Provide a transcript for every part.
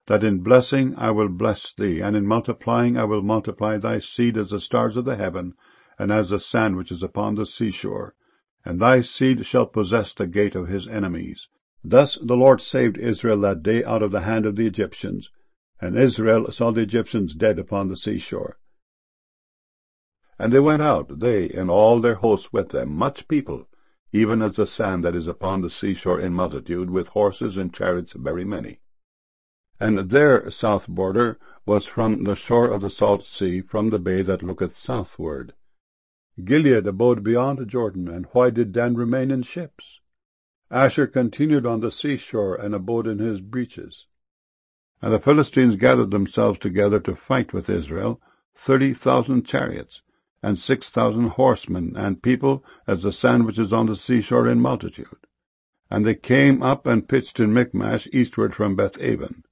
that in blessing I will bless thee, and in multiplying I will multiply thy seed as the stars of the heaven, and as the sand which is upon the seashore. And thy seed shall possess the gate of his enemies. Thus the Lord saved Israel that day out of the hand of the Egyptians, and Israel saw the Egyptians dead upon the seashore. And they went out, they and all their hosts with them, much people, even as the sand that is upon the seashore in multitude, with horses and chariots very many. And their south border was from the shore of the salt sea, from the bay that looketh southward. Gilead abode beyond Jordan, and why did Dan remain in ships? Asher continued on the seashore, and abode in his breaches. And the Philistines gathered themselves together to fight with Israel, 30,000 chariots, and 6,000 horsemen, and people as the sand which is on the seashore in multitude. And they came up and pitched in Michmash eastward from Beth-aven.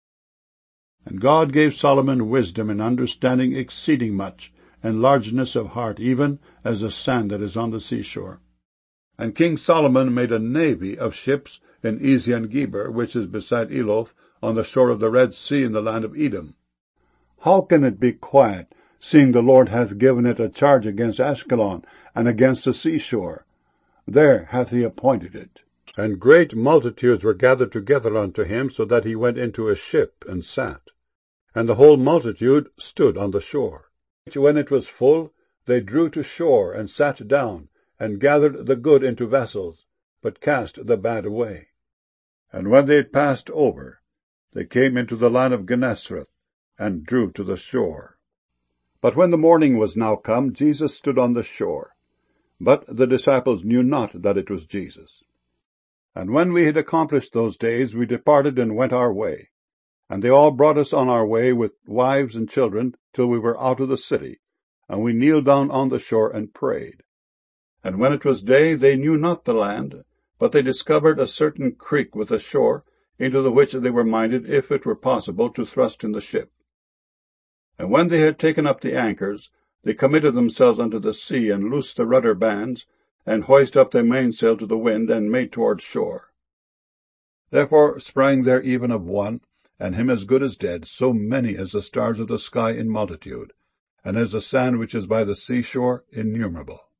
And God gave Solomon wisdom and understanding exceeding much, and largeness of heart, even as the sand that is on the seashore. And King Solomon made a navy of ships in Ezion-Geber, which is beside Eloth, on the shore of the Red Sea in the land of Edom. How can it be quiet, seeing the Lord hath given it a charge against Ashkelon, and against the seashore? There hath he appointed it. And great multitudes were gathered together unto him, so that he went into a ship, and sat. And the whole multitude stood on the shore. When it was full, they drew to shore, and sat down, and gathered the good into vessels, but cast the bad away. And when they had passed over, they came into the land of Gennesareth, and drew to the shore. But when the morning was now come, Jesus stood on the shore. But the disciples knew not that it was Jesus. And when we had accomplished those days, we departed and went our way. And they all brought us on our way with wives and children, till we were out of the city. And we kneeled down on the shore and prayed. And when it was day, they knew not the land, but they discovered a certain creek with a shore, into the which they were minded, if it were possible, to thrust in the ship. And when they had taken up the anchors, they committed themselves unto the sea, and loosed the rudder bands, and hoised up their mainsail to the wind, and made toward shore. Therefore sprang there even of one, and him as good as dead, so many as the stars of the sky in multitude, and as the sand which is by the seashore innumerable.